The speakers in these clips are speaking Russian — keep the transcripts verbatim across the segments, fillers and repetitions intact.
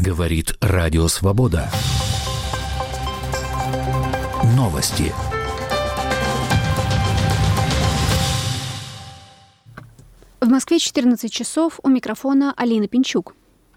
Говорит Радио Свобода. Новости. В Москве четырнадцать часов, у микрофона Алина Пинчук.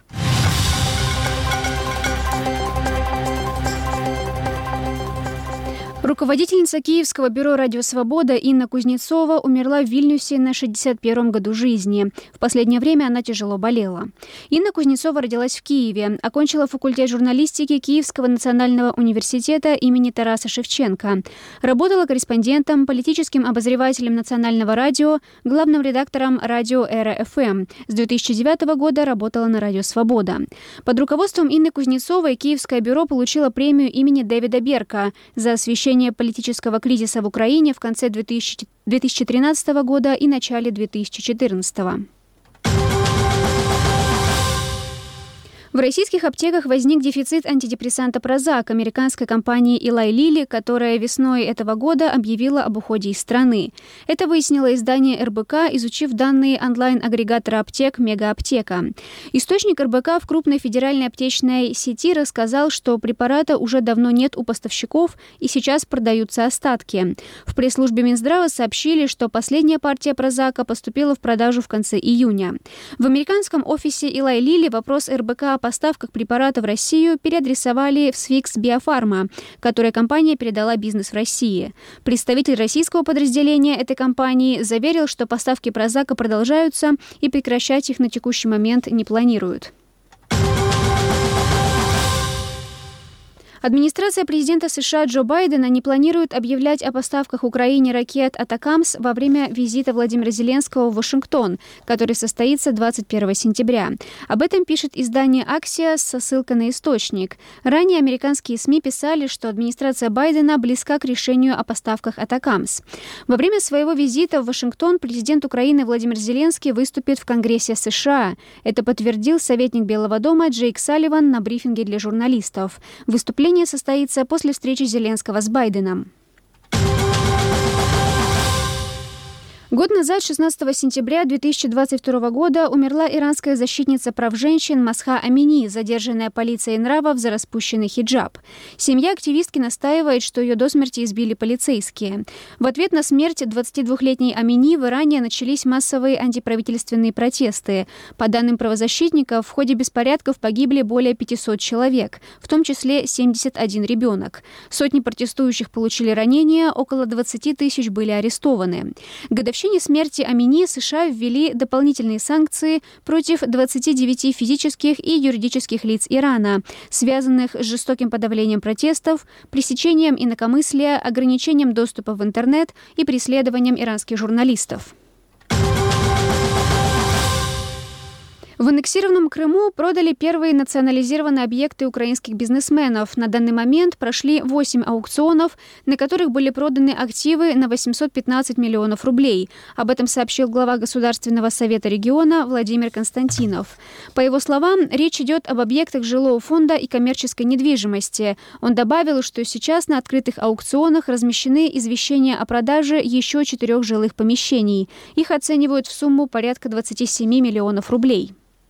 Руководительница Киевского бюро «Радио Свобода» Инна Кузнецова умерла в Вильнюсе на шестьдесят первом году жизни. В последнее время она тяжело болела. Инна Кузнецова родилась в Киеве, окончила факультет журналистики Киевского национального университета имени Тараса Шевченко. Работала корреспондентом, политическим обозревателем национального радио, главным редактором радио «Эра-эф эм». С две тысячи девятого года работала на «Радио Свобода». Под руководством Инны Кузнецовой Киевское бюро получило премию имени Дэвида Берка за освещение политического кризиса в Украине в конце две тысячи тринадцатого года и начале две тысячи четырнадцатого. В российских аптеках возник дефицит антидепрессанта Прозак американской компании Eli Lilly, которая весной этого года объявила об уходе из страны. Это выяснило издание эр бэ ка, изучив данные онлайн-агрегатора аптек «Мега-аптека». Источник эр бэ ка в крупной федеральной аптечной сети рассказал, что препарата уже давно нет у поставщиков и сейчас продаются остатки. В пресс-службе Минздрава сообщили, что последняя партия Прозака поступила в продажу в конце июня. В американском офисе Eli Lilly вопрос эр бэ ка о поставках препарата в Россию переадресовали в Свикс Биофарма, которой компания передала бизнес в России. Представитель российского подразделения этой компании заверил, что поставки Прозака продолжаются и прекращать их на текущий момент не планируют. Администрация президента США Джо Байдена не планирует объявлять о поставках Украине ракет «Атакамс» во время визита Владимира Зеленского в Вашингтон, который состоится двадцать первого сентября. Об этом пишет издание «Аксиос» со ссылкой на источник. Ранее американские СМИ писали, что администрация Байдена близка к решению о поставках «Атакамс». Во время своего визита в Вашингтон президент Украины Владимир Зеленский выступит в Конгрессе США. Это подтвердил советник Белого дома Джейк Салливан на брифинге для журналистов. Выступление состоится после встречи Зеленского с Байденом. Год назад, шестнадцатого сентября две тысячи двадцать второго года, умерла иранская защитница прав женщин Масха Амини, задержанная полицией нравов за распущенный хиджаб. Семья активистки настаивает, что ее до смерти избили полицейские. В ответ на смерть двадцатидвухлетней Амини в Иране начались массовые антиправительственные протесты. По данным правозащитников, в ходе беспорядков погибли более пятисот человек, в том числе семьдесят один ребенок. Сотни протестующих получили ранения, около двадцати тысяч были арестованы. Годовщина В причине смерти Амини США ввели дополнительные санкции против двадцати девяти физических и юридических лиц Ирана, связанных с жестоким подавлением протестов, пресечением инакомыслия, ограничением доступа в интернет и преследованием иранских журналистов. В аннексированном Крыму продали первые национализированные объекты украинских бизнесменов. На данный момент прошли восемь аукционов, на которых были проданы активы на восемьсот пятнадцать миллионов рублей. Об этом сообщил глава Государственного совета региона Владимир Константинов. По его словам, речь идет об объектах жилого фонда и коммерческой недвижимости. Он добавил, что сейчас на открытых аукционах размещены извещения о продаже еще четырех жилых помещений. Их оценивают в сумму порядка двадцати семи миллионов рублей.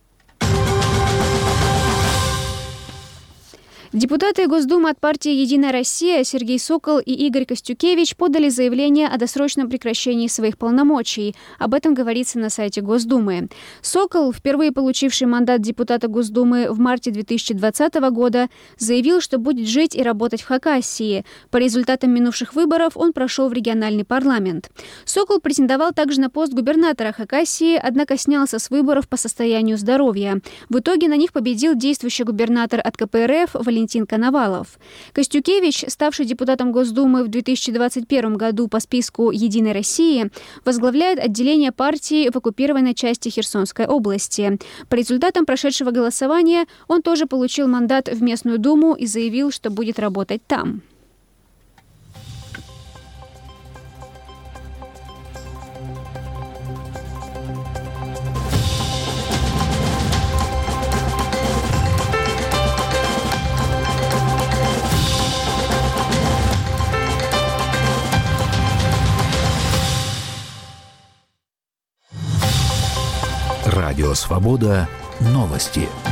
Депутаты Госдумы от партии «Единая Россия» Сергей Сокол и Игорь Костюкевич подали заявление о досрочном прекращении своих полномочий. Об этом говорится на сайте Госдумы. Сокол, впервые получивший мандат депутата Госдумы в марте две тысячи двадцатого года, заявил, что будет жить и работать в Хакассии. По результатам минувших выборов он прошел в региональный парламент. Сокол претендовал также на пост губернатора Хакассии, однако снялся с выборов по состоянию здоровья. В итоге на них победил действующий губернатор от ка пэ эр эф Валентин Коновалов. Костюкевич, ставший депутатом Госдумы в две тысячи двадцать первом году по списку «Единой России», возглавляет отделение партии в оккупированной части Херсонской области. По результатам прошедшего голосования он тоже получил мандат в местную думу и заявил, что будет работать там. Радио Свобода. Новости.